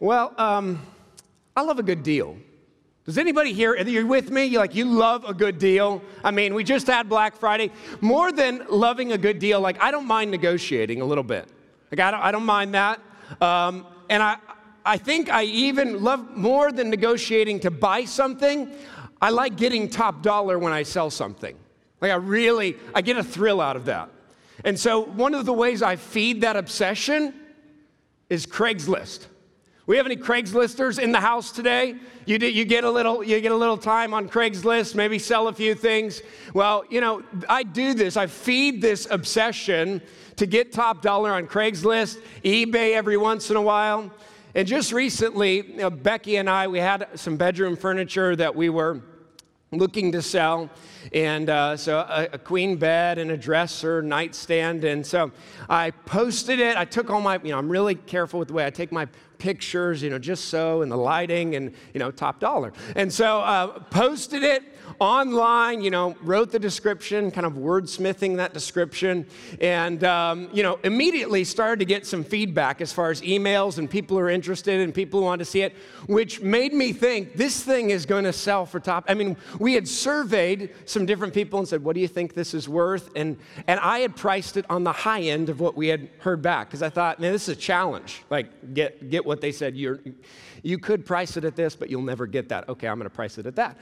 Well, I love a good deal. Does anybody here, are you with me? You love a good deal? I mean, we just had Black Friday. More than loving a good deal, I don't mind negotiating a little bit. I don't mind that. And I think I even love more than negotiating to buy something. I like getting top dollar when I sell something. I get a thrill out of that. And so one of the ways I feed that obsession is Craigslist. We have any Craigslisters in the house today? You get a little time on Craigslist, maybe sell a few things. Well, I do this. I feed this obsession to get top dollar on Craigslist, eBay every once in a while. And just recently, Becky and I, we had some bedroom furniture that we were looking to sell. And so a queen bed and a dresser, nightstand. And so I posted it. I took all my, I'm really careful with the way I take my pictures, just so, and the lighting and, top dollar. And so posted it online, wrote the description, kind of wordsmithing that description, and, immediately started to get some feedback as far as emails and people who are interested and people who want to see it, which made me think this thing is going to sell for top. I mean, we had surveyed some different people and said, what do you think this is worth? And I had priced it on the high end of what we had heard back, because I thought, man, this is a challenge. Get what they said. You could price it at this, but you'll never get that. Okay, I'm going to price it at that.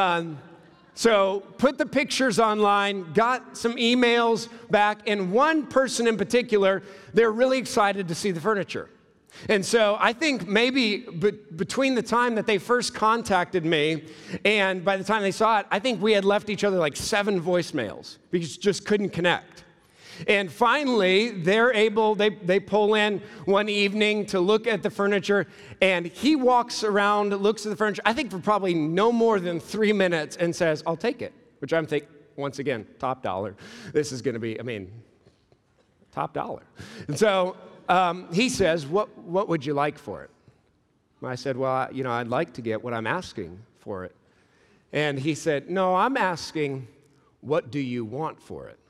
So put the pictures online, got some emails back, and one person in particular, they're really excited to see the furniture. And so I think maybe between the time that they first contacted me and by the time they saw it, I think we had left each other 7 voicemails because just couldn't connect. And finally, they pull in one evening to look at the furniture, and he walks around, looks at the furniture, I think for probably no more than 3 minutes, and says, I'll take it, which I'm thinking, once again, top dollar. This is going to be, top dollar. And so he says, what would you like for it? And I said, well, I'd like to get what I'm asking for it. And he said, no, I'm asking, what do you want for it?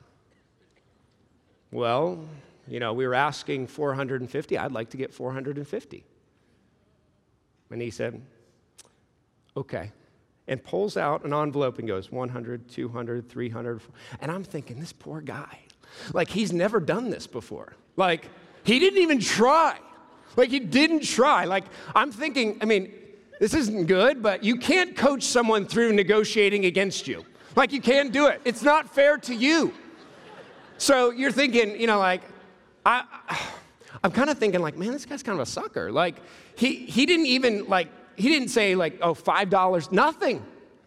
Well, we were asking $450. I'd like to get $450. And he said, okay. And pulls out an envelope and goes, 100, 200, 300. And I'm thinking, this poor guy, he's never done this before. He didn't even try. He didn't try. I'm thinking, this isn't good, but you can't coach someone through negotiating against you. You can't do it. It's not fair to you. So you're thinking, I'm kind of thinking man, this guy's kind of a sucker. He didn't even he didn't say $5, nothing.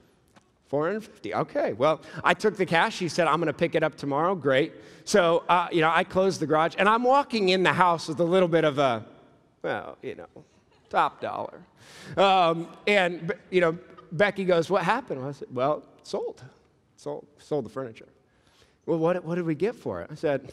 $450, okay. Well, I took the cash. He said, I'm going to pick it up tomorrow. Great. So, I closed the garage and I'm walking in the house with a little bit of a, top dollar. And Becky goes, what happened? I said, well, sold the furniture. Well, what did we get for it? I said,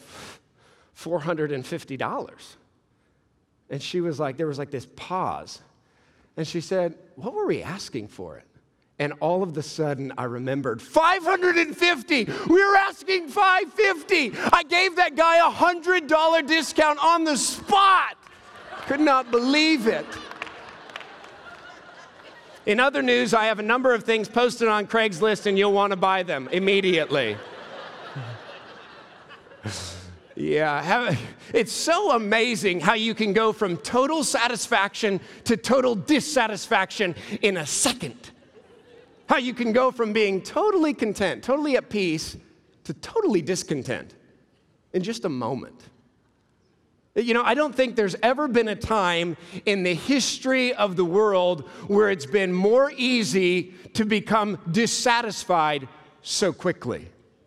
$450. And she was there was this pause. And she said, what were we asking for it? And all of a sudden, I remembered, $550. We were asking $550. I gave that guy a $100 discount on the spot. Could not believe it. In other news, I have a number of things posted on Craigslist, and you'll want to buy them immediately. Yeah, it's so amazing how you can go from total satisfaction to total dissatisfaction in a second. How you can go from being totally content, totally at peace, to totally discontent in just a moment. I don't think there's ever been a time in the history of the world where it's been more easy to become dissatisfied so quickly.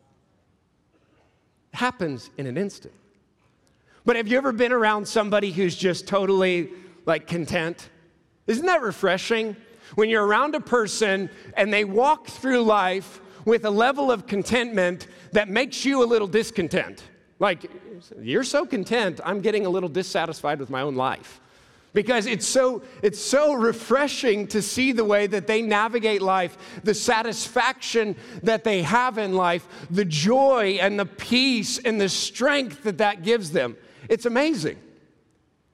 Happens in an instant. But have you ever been around somebody who's just totally content? Isn't that refreshing? When you're around a person and they walk through life with a level of contentment that makes you a little discontent. You're so content, I'm getting a little dissatisfied with my own life. Because it's so refreshing to see the way that they navigate life, the satisfaction that they have in life, the joy and the peace and the strength that gives them. It's amazing.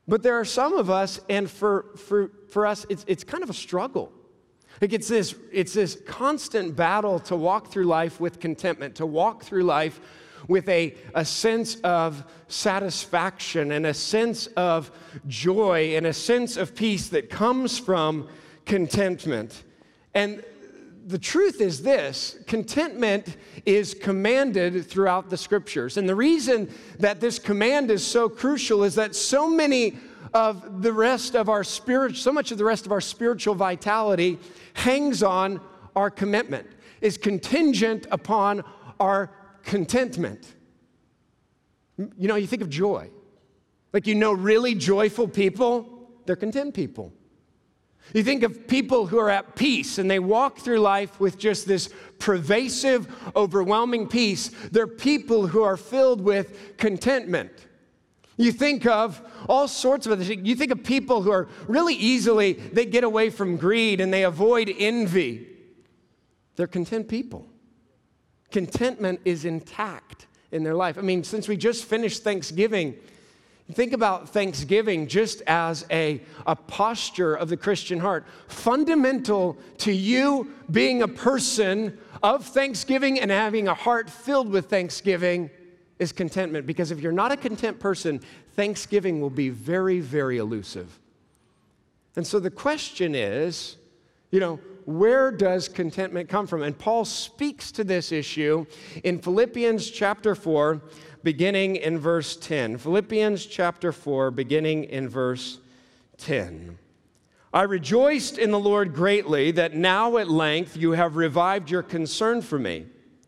But there are some of us, and for us, it's kind of a struggle. Like it's this constant battle to walk through life with contentment, to walk through life with a sense of satisfaction and a sense of joy and a sense of peace that comes from contentment. And the truth is this: contentment is commanded throughout the scriptures. And the reason that this command is so crucial is that so much of the rest of our spiritual vitality hangs on our commitment, is contingent upon our contentment. You know, you think of joy. Like, really joyful people, they're content people. You think of people who are at peace and they walk through life with just this pervasive, overwhelming peace. They're people who are filled with contentment. You think of all sorts of other things. You think of people who are they get away from greed and they avoid envy. They're content people. Contentment is intact in their life. I mean, since we just finished Thanksgiving, think about Thanksgiving just as a posture of the Christian heart. Fundamental to you being a person of thanksgiving and having a heart filled with thanksgiving is contentment. Because if you're not a content person, Thanksgiving will be very, very elusive. And so the question is, where does contentment come from? And Paul speaks to this issue in Philippians chapter 4, beginning in verse 10. Philippians chapter 4, beginning in verse 10. I rejoiced in the Lord greatly that now at length you have revived your concern for me.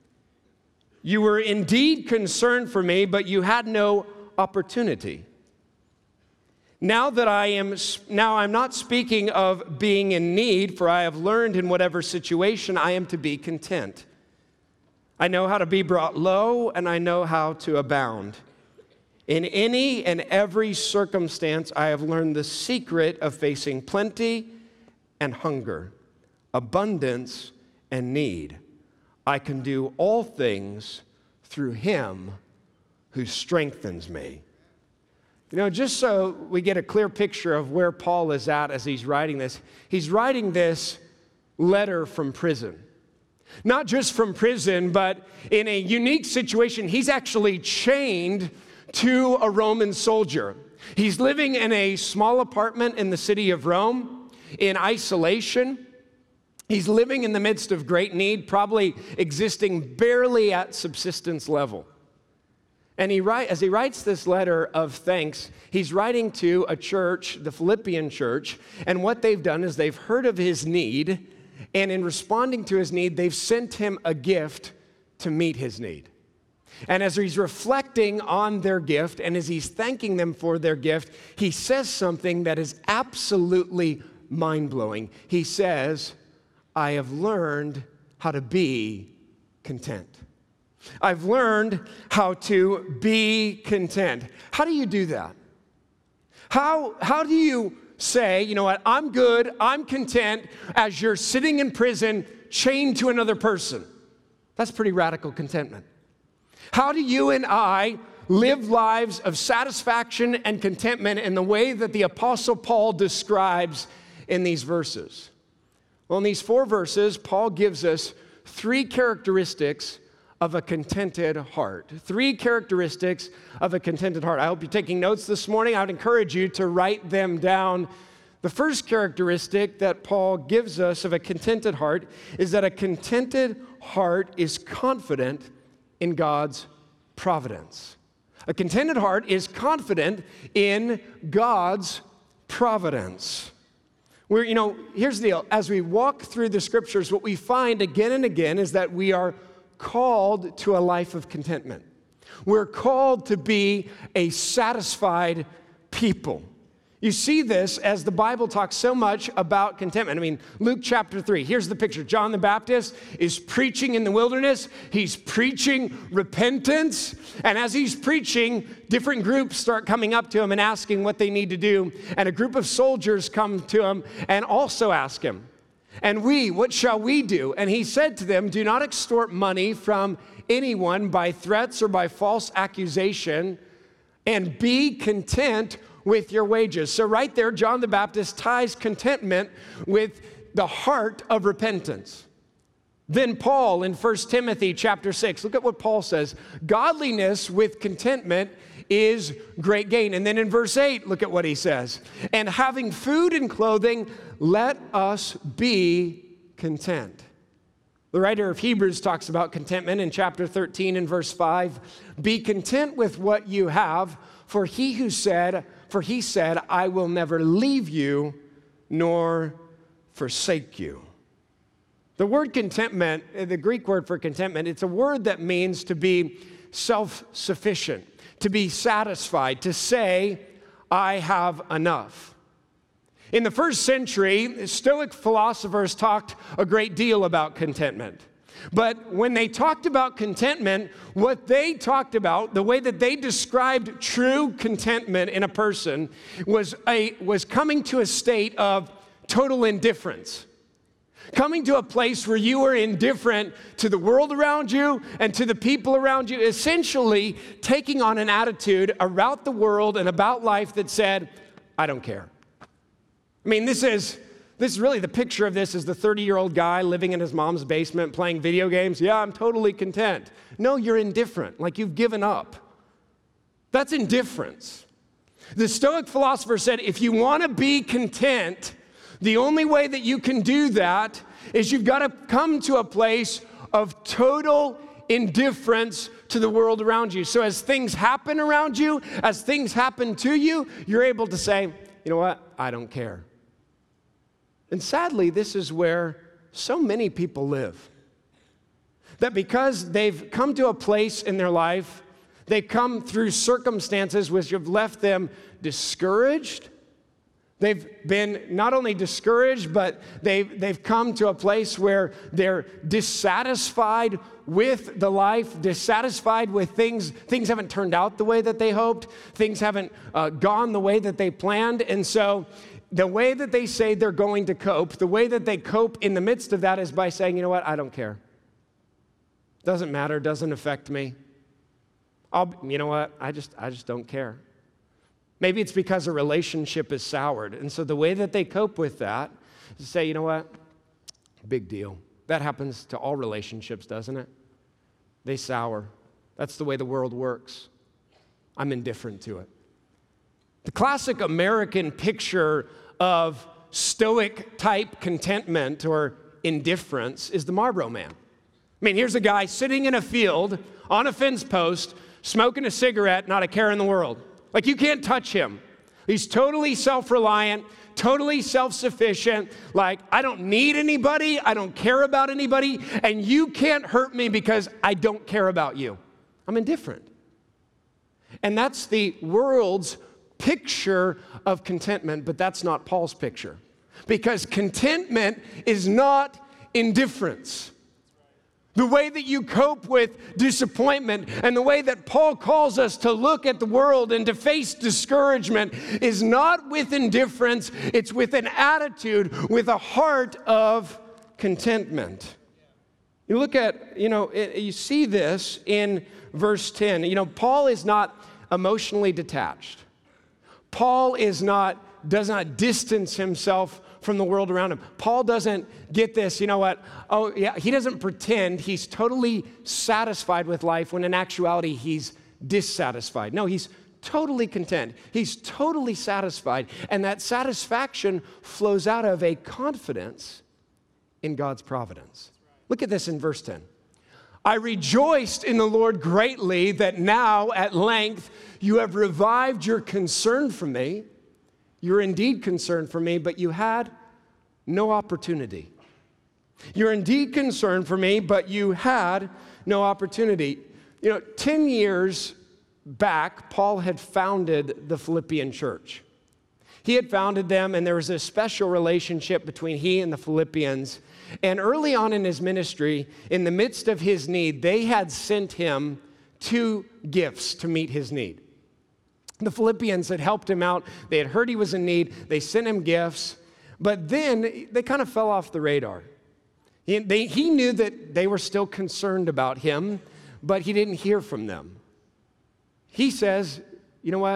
You were indeed concerned for me, but you had no opportunity. Now I'm not speaking of being in need, for I have learned in whatever situation I am to be content. I know how to be brought low, and I know how to abound. In any and every circumstance, I have learned the secret of facing plenty and hunger, abundance and need. I can do all things through Him who strengthens me. Just so we get a clear picture of where Paul is at as he's writing this letter from prison. Not just from prison, but in a unique situation, he's actually chained to a Roman soldier. He's living in a small apartment in the city of Rome in isolation. He's living in the midst of great need, probably existing barely at subsistence level. And as he writes this letter of thanks, he's writing to a church, the Philippian church, and what they've done is they've heard of his need, and in responding to his need, they've sent him a gift to meet his need. And as he's reflecting on their gift, and as he's thanking them for their gift, he says something that is absolutely mind-blowing. He says, I have learned how to be content. I've learned how to be content. How do you do that? How do you say, you know what, I'm good, I'm content, as you're sitting in prison chained to another person? That's pretty radical contentment. How do you and I live lives of satisfaction and contentment in the way that the Apostle Paul describes in these verses? Well, in these 4 verses, Paul gives us 3 characteristics of a contented heart. 3 characteristics of a contented heart. I hope you're taking notes this morning. I would encourage you to write them down. The first characteristic that Paul gives us of a contented heart is that a contented heart is confident in God's providence. A contented heart is confident in God's providence. Here's the deal. As we walk through the scriptures, what we find again and again is that we are called to a life of contentment. We're called to be a satisfied people. You see this as the Bible talks so much about contentment. I mean, Luke chapter 3, here's the picture. John the Baptist is preaching in the wilderness. He's preaching repentance. And as he's preaching, different groups start coming up to him and asking what they need to do. And a group of soldiers come to him and also ask him, and what shall we do? And he said to them, do not extort money from anyone by threats or by false accusation, and be content with your wages. So right there, John the Baptist ties contentment with the heart of repentance. Then Paul in 1 Timothy chapter 6, look at what Paul says. Godliness with contentment is great gain. And then in verse 8, look at what he says. And having food and clothing, let us be content. The writer of Hebrews talks about contentment in chapter 13 and verse 5. Be content with what you have, for he said, I will never leave you nor forsake you. The word contentment, the Greek word for contentment, it's a word that means to be self-sufficient, to be satisfied, to say, I have enough. In the first century, Stoic philosophers talked a great deal about contentment. But when they talked about contentment, what they talked about, the way that they described true contentment in a person was coming to a state of total indifference. Coming to a place where you are indifferent to the world around you and to the people around you, essentially taking on an attitude about the world and about life that said, I don't care. I mean, this is really the picture of this is the 30-year-old guy living in his mom's basement playing video games. Yeah, I'm totally content. No, you're indifferent, like you've given up. That's indifference. The Stoic philosopher said, if you want to be content, the only way that you can do that is you've got to come to a place of total indifference to the world around you. So as things happen around you, as things happen to you, you're able to say, you know what, I don't care. And sadly, this is where so many people live. That because they've come to a place in their life, they come through circumstances which have left them discouraged. They've been not only discouraged, but they've come to a place where they're dissatisfied with the life, dissatisfied with things. Things haven't turned out the way that they hoped. Things haven't gone the way that they planned. And so the way that they say they're going to cope, the way that they cope in the midst of that is by saying, you know what, I don't care. Doesn't matter, doesn't affect me. You know what, I just don't care. Maybe it's because a relationship is soured. And so the way that they cope with that is to say, you know what? Big deal. That happens to all relationships, doesn't it? They sour. That's the way the world works. I'm indifferent to it. The classic American picture of stoic-type contentment or indifference is the Marlboro Man. I mean, here's a guy sitting in a field on a fence post, smoking a cigarette, not a care in the world. Like, you can't touch him. He's totally self-reliant, totally self-sufficient. Like, I don't need anybody. I don't care about anybody. And you can't hurt me because I don't care about you. I'm indifferent. And that's the world's picture of contentment, but that's not Paul's picture. Because contentment is not indifference. The way that you cope with disappointment and the way that Paul calls us to look at the world and to face discouragement is not with indifference, it's with an attitude, with a heart of contentment. You look at, you see this in verse 10. Paul is not emotionally detached. Paul does not distance himself from the world around him. Paul doesn't get this, he doesn't pretend he's totally satisfied with life when in actuality he's dissatisfied. No, he's totally content. He's totally satisfied. And that satisfaction flows out of a confidence in God's providence. Look at this in verse 10. I rejoiced in the Lord greatly that now at length you have revived your concern for me. You're indeed concerned for me, but you had no opportunity. You're indeed concerned for me, but you had no opportunity. 10 years back, Paul had founded the Philippian church. He had founded them, and there was a special relationship between he and the Philippians. And early on in his ministry, in the midst of his need, they had sent him 2 gifts to meet his need. The Philippians had helped him out. They had heard he was in need. They sent him gifts. But then they kind of fell off the radar. He knew that they were still concerned about him, but he didn't hear from them. He says, you know what?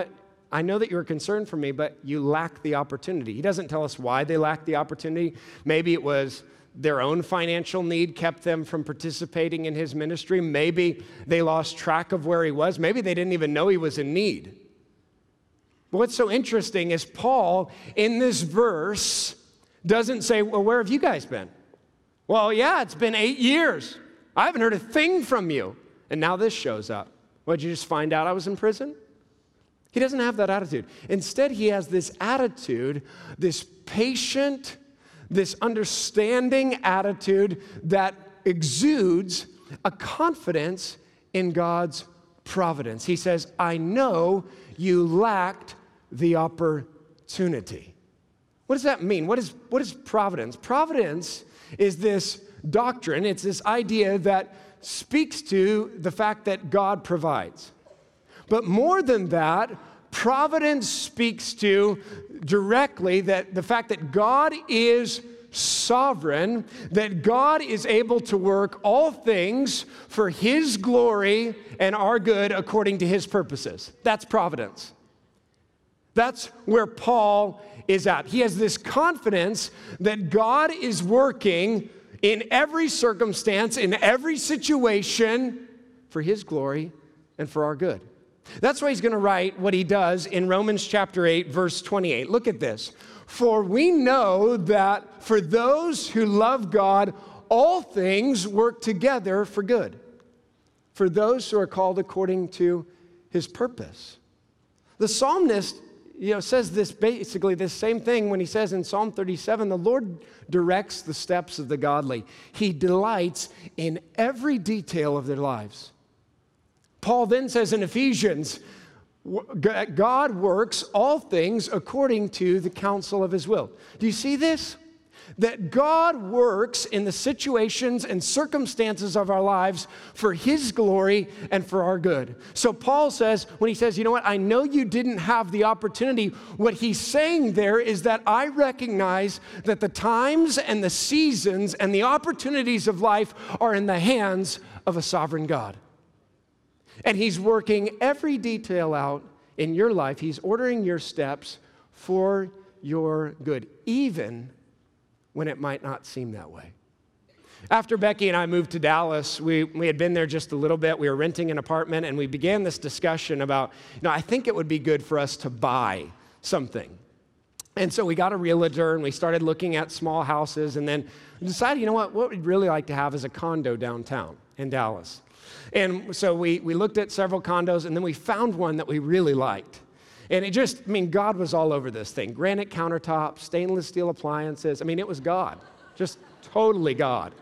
I know that you're concerned for me, but you lack the opportunity. He doesn't tell us why they lacked the opportunity. Maybe it was their own financial need kept them from participating in his ministry. Maybe they lost track of where he was. Maybe they didn't even know he was in need. But what's so interesting is Paul, in this verse, doesn't say, well, where have you guys been? Well, yeah, it's been 8 years. I haven't heard a thing from you. And now this shows up. What, did you just find out I was in prison? He doesn't have that attitude. Instead, he has this attitude, this patient, this understanding attitude that exudes a confidence in God's providence. He says, I know you lacked the opportunity. What does that mean? What is providence? Providence is this doctrine, it's this idea that speaks to the fact that God provides. But more than that, providence speaks to directly that the fact that God is sovereign, that God is able to work all things for his glory and our good according to his purposes. That's providence. That's where Paul is at. He has this confidence that God is working in every circumstance, in every situation, for his glory and for our good. That's why he's going to write what he does in Romans chapter 8, verse 28. Look at this. For we know that for those who love God, all things work together for good, for those who are called according to his purpose. The psalmist, says this basically this same thing when he says in Psalm 37, the Lord directs the steps of the godly. He delights in every detail of their lives. Paul then says in Ephesians, God works all things according to the counsel of his will. Do you see this? That God works in the situations and circumstances of our lives for his glory and for our good. So Paul says, when he says, I know you didn't have the opportunity, what he's saying there is that I recognize that the times and the seasons and the opportunities of life are in the hands of a sovereign God. And he's working every detail out in your life. He's ordering your steps for your good, even when it might not seem that way. After Becky and I moved to Dallas, we had been there just a little bit. We were renting an apartment, and we began this discussion about, I think it would be good for us to buy something. And so we got a realtor, and we started looking at small houses, and then we decided, what we'd really like to have is a condo downtown in Dallas. And so we looked at several condos, and then we found one that we really liked. And God was all over this thing. Granite countertops, stainless steel appliances. It was God, just totally God.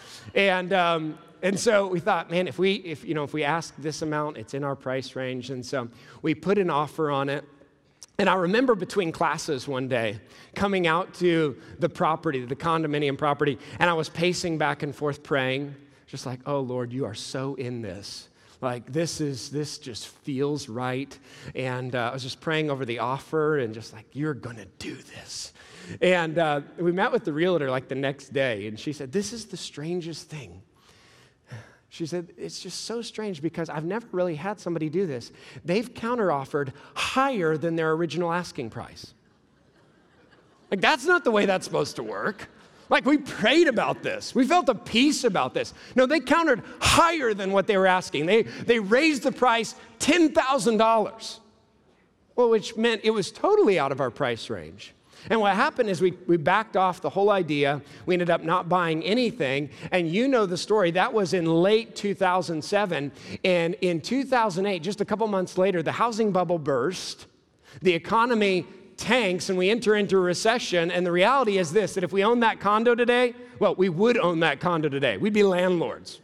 And so we thought, man, if we ask this amount, it's in our price range. And so we put an offer on it. And I remember between classes one day, coming out to the property, the condominium property, and I was pacing back and forth praying, just like, oh, Lord, you are so in this. Like, this just feels right. And I was just praying over the offer and just like, you're going to do this. And we met with the realtor like the next day, and she said, this is the strangest thing. She said, it's just so strange because I've never really had somebody do this. They've counteroffered higher than their original asking price. Like, that's not the way that's supposed to work. Like, we prayed about this. We felt a peace about this. No, they countered higher than what they were asking. They raised the price $10,000. Well, which meant it was totally out of our price range. And what happened is we backed off the whole idea. We ended up not buying anything. And you know the story. That was in late 2007. And in 2008, just a couple months later, the housing bubble burst. The economy tanks and we enter into a recession. And the reality is this, that if we owned that condo today, well, we would own that condo today. We'd be landlords.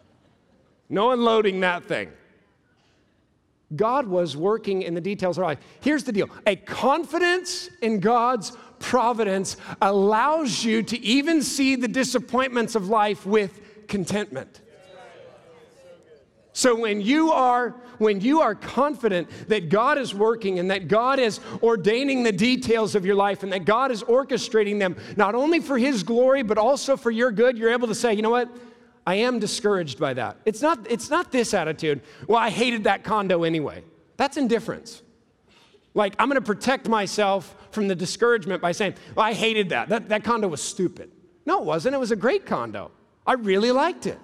No unloading that thing. God was working in the details of our life. Here's the deal. A confidence in God's providence allows you to even see the disappointments of life with contentment. So when you are confident that God is working and that God is ordaining the details of your life and that God is orchestrating them not only for his glory but also for your good, you're able to say, you know what? I am discouraged by that. It's not this attitude, well, I hated that condo anyway. That's indifference. Like, I'm going to protect myself from the discouragement by saying, well, I hated that. That condo was stupid. No, it wasn't. It was a great condo. I really liked it.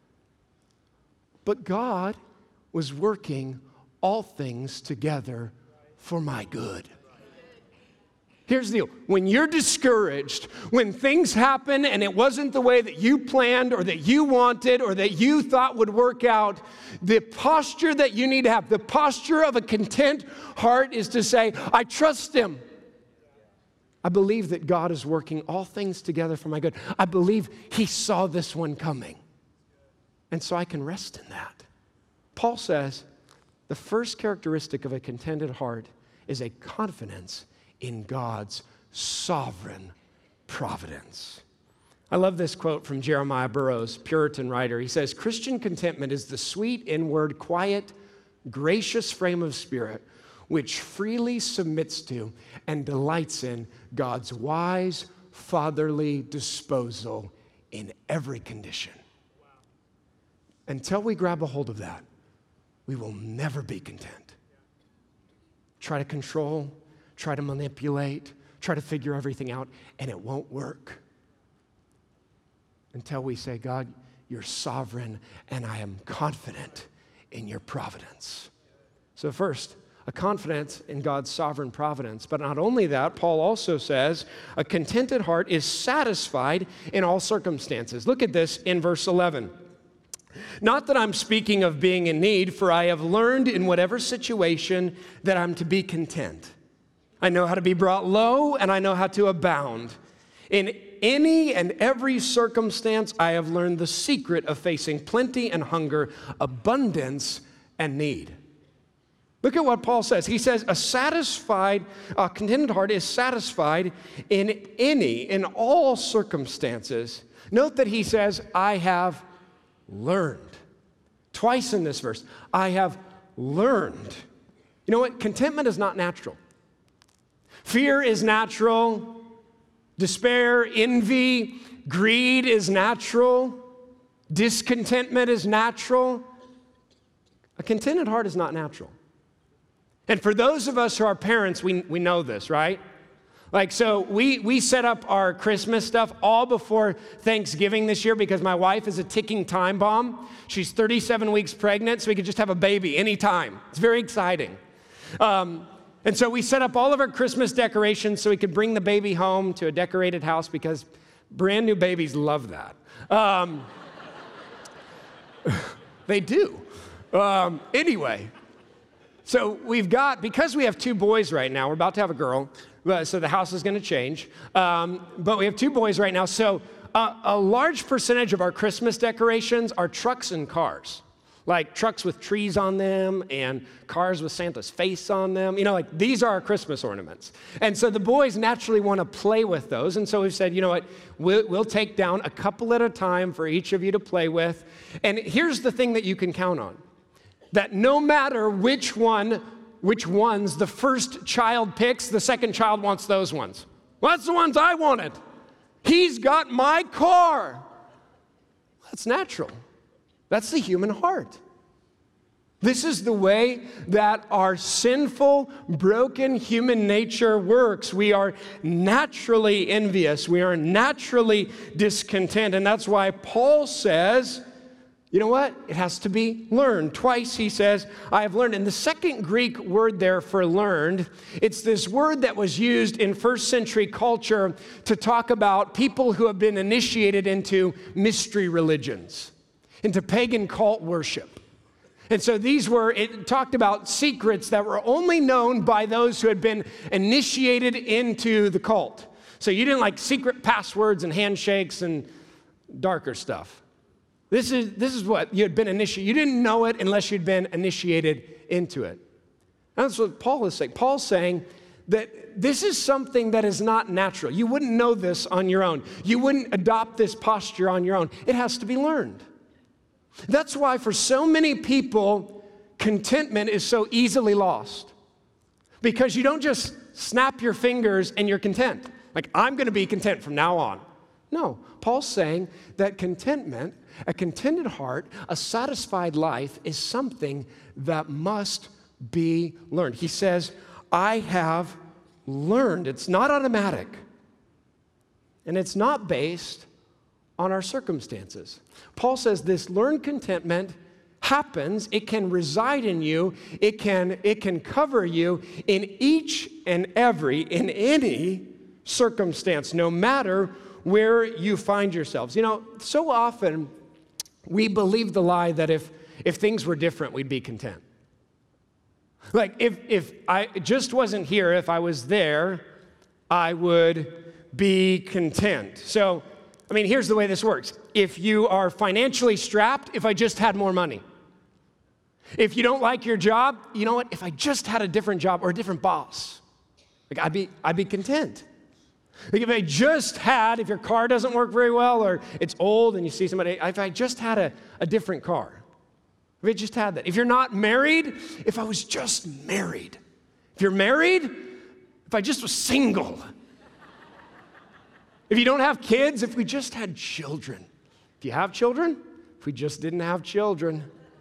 But God was working all things together for my good. Here's the deal. When you're discouraged, when things happen and it wasn't the way that you planned or that you wanted or that you thought would work out, the posture that you need to have, the posture of a content heart is to say, I trust Him. I believe that God is working all things together for my good. I believe He saw this one coming. And so I can rest in that. Paul says the first characteristic of a contented heart is a confidence in God's sovereign providence. I love this quote from Jeremiah Burroughs, Puritan writer. He says, Christian contentment is the sweet, inward, quiet, gracious frame of spirit which freely submits to and delights in God's wise, fatherly disposal in every condition. Until we grab a hold of that, we will never be content. Try to control, try to manipulate, try to figure everything out, and it won't work. Until we say, God, you're sovereign, and I am confident in your providence. So first, a confidence in God's sovereign providence. But not only that, Paul also says, a contented heart is satisfied in all circumstances. Look at this in verse 11. Not that I'm speaking of being in need, for I have learned in whatever situation that I'm to be content. I know how to be brought low, and I know how to abound. In any and every circumstance, I have learned the secret of facing plenty and hunger, abundance and need. Look at what Paul says. He says, a contented heart is satisfied in all circumstances. Note that he says, I have learned. Twice in this verse, I have learned. You know what? Contentment is not natural. Fear is natural. Despair, envy, greed is natural. Discontentment is natural. A contented heart is not natural. And for those of us who are parents, we know this, right? Like, so we set up our Christmas stuff all before Thanksgiving this year because my wife is a ticking time bomb. She's 37 weeks pregnant, so we could just have a baby anytime. It's very exciting. And so we set up all of our Christmas decorations so we could bring the baby home to a decorated house because brand new babies love that. They do. Anyway, so because we have two boys right now, we're about to have a girl, so the house is going to change. But we have two boys right now, so a large percentage of our Christmas decorations are trucks and cars. Like trucks with trees on them and cars with Santa's face on them. You know, like these are our Christmas ornaments. And so the boys naturally want to play with those. And so we've said, you know what, we'll take down a couple at a time for each of you to play with. And here's the thing that you can count on. That no matter which ones the first child picks, the second child wants those ones. Well, that's the ones I wanted. He's got my car. That's natural. That's the human heart. This is the way that our sinful, broken human nature works. We are naturally envious. We are naturally discontent. And that's why Paul says, you know what? It has to be learned. Twice he says, I have learned. And the second Greek word there for learned, it's this word that was used in first century culture to talk about people who have been initiated into mystery religions, into pagan cult worship. And so it talked about secrets that were only known by those who had been initiated into the cult. So you didn't like secret passwords and handshakes and darker stuff. This is what you had been initiated. You didn't know it unless you'd been initiated into it. And that's what Paul is saying. Paul's saying that this is something that is not natural. You wouldn't know this on your own. You wouldn't adopt this posture on your own. It has to be learned. That's why for so many people, contentment is so easily lost. Because you don't just snap your fingers and you're content. Like, I'm going to be content from now on. No, Paul's saying that contentment, a contented heart, a satisfied life is something that must be learned. He says, I have learned. It's not automatic. And it's not based on our circumstances. Paul says this learned contentment happens. It can reside in you. It can cover you in each and in any circumstance, no matter where you find yourselves. You know, so often we believe the lie that if things were different, we'd be content. Like if I just wasn't here, if I was there, I would be content. So, I mean, here's the way this works. If you are financially strapped, if I just had more money. If you don't like your job, you know what? If I just had a different job or a different boss, like I'd be content. Like if your car doesn't work very well or it's old and you see somebody, if I just had a different car. If I just had that. If you're not married, if I was just married. If you're married, if I just was single. If you don't have kids, if we just had children. If you have children, if we just didn't have children.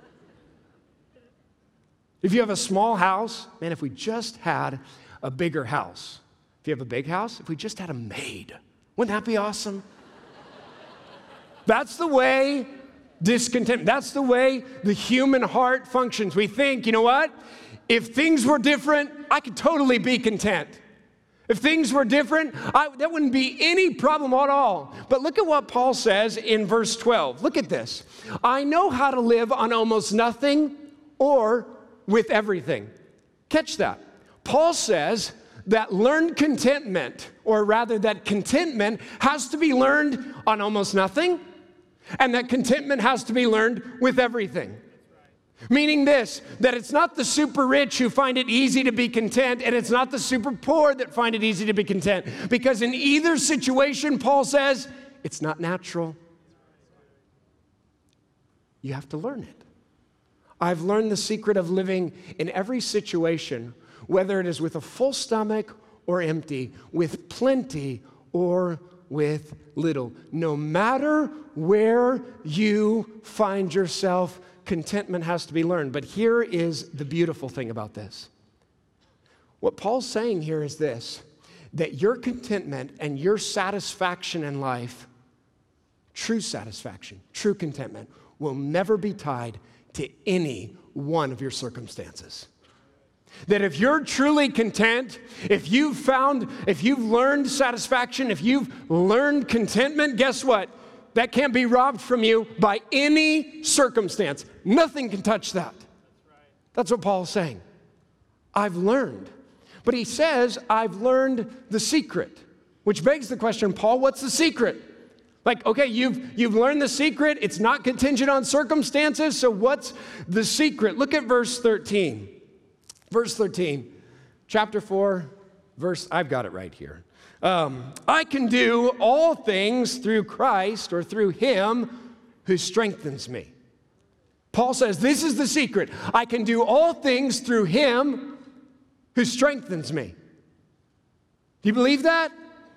If you have a small house, man, if we just had a bigger house. If you have a big house, if we just had a maid. Wouldn't that be awesome? That's the way discontent, that's the way the human heart functions. We think, you know what? If things were different, I could totally be content. If things were different, that wouldn't be any problem at all. But look at what Paul says in verse 12. Look at this. I know how to live on almost nothing or with everything. Catch that. Paul says that learned contentment, or rather that contentment has to be learned on almost nothing, and that contentment has to be learned with everything. Meaning this, that it's not the super rich who find it easy to be content, and it's not the super poor that find it easy to be content. Because in either situation, Paul says, it's not natural. You have to learn it. I've learned the secret of living in every situation, whether it is with a full stomach or empty, with plenty or with little. No matter where you find yourself, contentment has to be learned. But here is the beautiful thing about this. What Paul's saying here is this, that your contentment and your satisfaction in life, true satisfaction, true contentment, will never be tied to any one of your circumstances. That if you're truly content, if you've learned satisfaction, if you've learned contentment, guess what? That can't be robbed from you by any circumstance. Nothing can touch that. That's what Paul's saying. I've learned. But he says, I've learned the secret, which begs the question, Paul, what's the secret? Like, okay, you've learned the secret. It's not contingent on circumstances. So what's the secret? Look at verse 13. Verse 13, chapter 4, I've got it right here. I can do all things through Christ, or through Him who strengthens me. Paul says, this is the secret. I can do all things through Him who strengthens me. Do you believe that?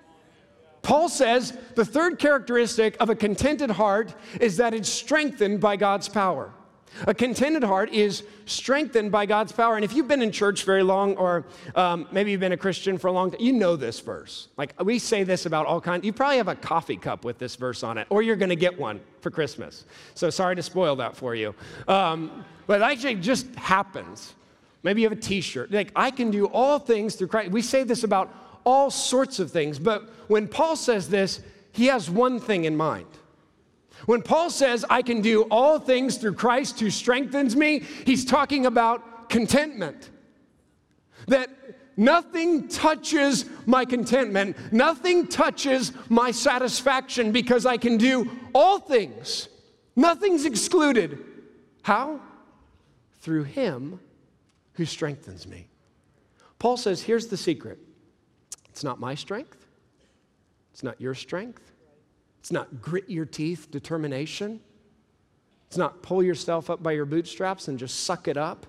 Paul says the third characteristic of a contented heart is that it's strengthened by God's power. A contented heart is strengthened by God's power. And if you've been in church very long, or maybe you've been a Christian for a long time, you know this verse. Like, we say this about all kinds. You probably have a coffee cup with this verse on it, or you're going to get one for Christmas. So sorry to spoil that for you. But it actually just happens. Maybe you have a t-shirt. Like, I can do all things through Christ. We say this about all sorts of things. But when Paul says this, he has one thing in mind. When Paul says, I can do all things through Christ who strengthens me, he's talking about contentment. That nothing touches my contentment, nothing touches my satisfaction, because I can do all things. Nothing's excluded. How? Through Him who strengthens me. Paul says, here's the secret. It's not my strength. It's not your strength. It's not grit your teeth determination. It's not pull yourself up by your bootstraps and just suck it up.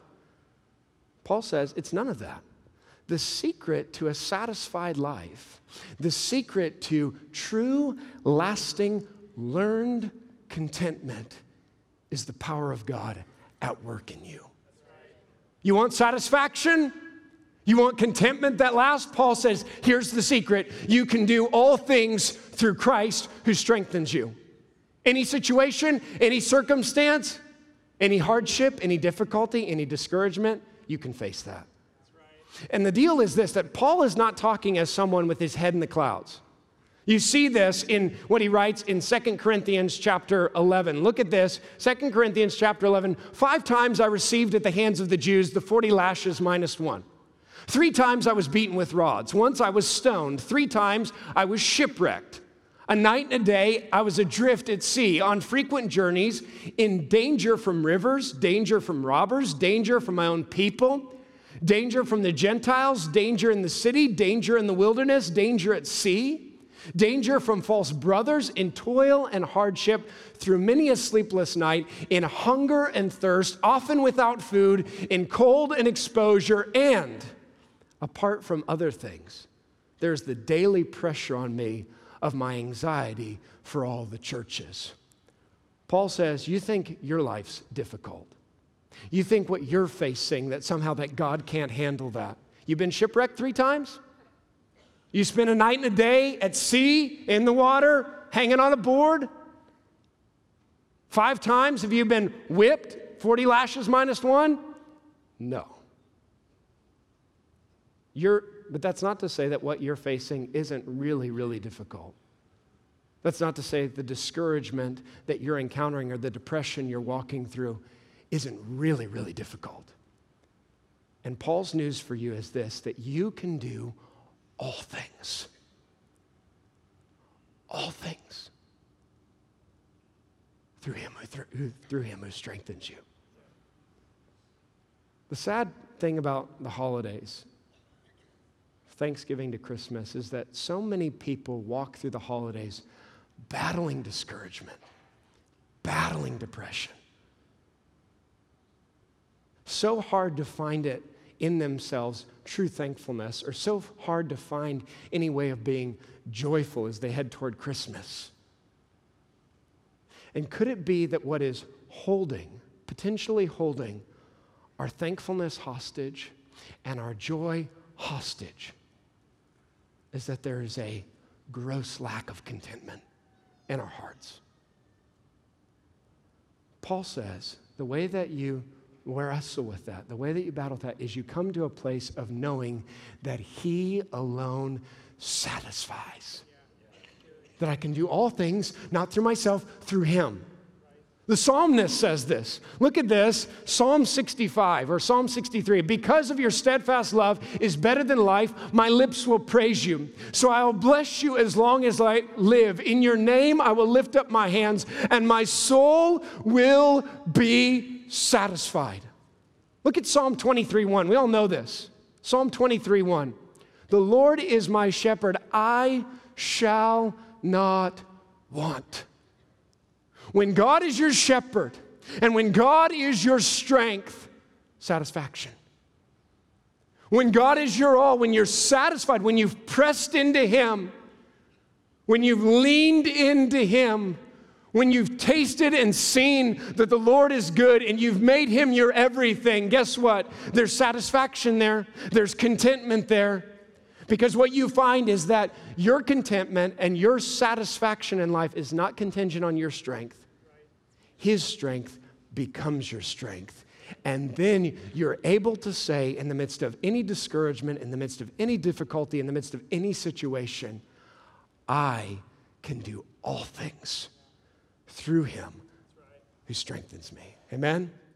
Paul says it's none of that. The secret to a satisfied life, the secret to true, lasting, learned contentment is the power of God at work in you. You want satisfaction? You want contentment that lasts? Paul says, here's the secret. You can do all things through Christ who strengthens you. Any situation, any circumstance, any hardship, any difficulty, any discouragement, you can face that. And the deal is this, that Paul is not talking as someone with his head in the clouds. You see this in what he writes in 2 Corinthians chapter 11. Look at this, 2 Corinthians chapter 11. 5 times I received at the hands of the Jews the 40 lashes minus 1. 3 times I was beaten with rods. Once I was stoned. 3 times I was shipwrecked. A night and a day I was adrift at sea, on frequent journeys, in danger from rivers, danger from robbers, danger from my own people, danger from the Gentiles, danger in the city, danger in the wilderness, danger at sea, danger from false brothers, in toil and hardship, through many a sleepless night, in hunger and thirst, often without food, in cold and exposure, and apart from other things, there's the daily pressure on me of my anxiety for all the churches. Paul says, you think your life's difficult. You think what you're facing, that somehow that God can't handle that. You've been shipwrecked 3 times? You spent a night and a day at sea, in the water, hanging on a board? 5 times have you been whipped, 40 lashes minus 1? No. But that's not to say that what you're facing isn't really, really difficult. That's not to say the discouragement that you're encountering or the depression you're walking through isn't really, really difficult. And Paul's news for you is this, that you can do all things through him who strengthens you. The sad thing about the holidays, Thanksgiving to Christmas, is that so many people walk through the holidays battling discouragement, battling depression. So hard to find it in themselves, true thankfulness, or so hard to find any way of being joyful as they head toward Christmas. And could it be that what is potentially holding our thankfulness hostage and our joy hostage is that there is a gross lack of contentment in our hearts? Paul says the way that you wrestle with that, the way that you battle that, is you come to a place of knowing that He alone satisfies. That I can do all things, not through myself, through Him. The psalmist says this. Look at this, Psalm 65 or Psalm 63. Because of your steadfast love is better than life, my lips will praise you. So I will bless you as long as I live. In your name I will lift up my hands, and my soul will be satisfied. Look at Psalm 23:1. We all know this. Psalm 23:1. The Lord is my shepherd, I shall not want. When God is your shepherd, and when God is your strength, satisfaction. When God is your all, when you're satisfied, when you've pressed into Him, when you've leaned into Him, when you've tasted and seen that the Lord is good and you've made Him your everything, guess what? There's satisfaction there. There's contentment there. Because what you find is that your contentment and your satisfaction in life is not contingent on your strength. His strength becomes your strength. And then you're able to say, in the midst of any discouragement, in the midst of any difficulty, in the midst of any situation, I can do all things through Him who strengthens me. Amen?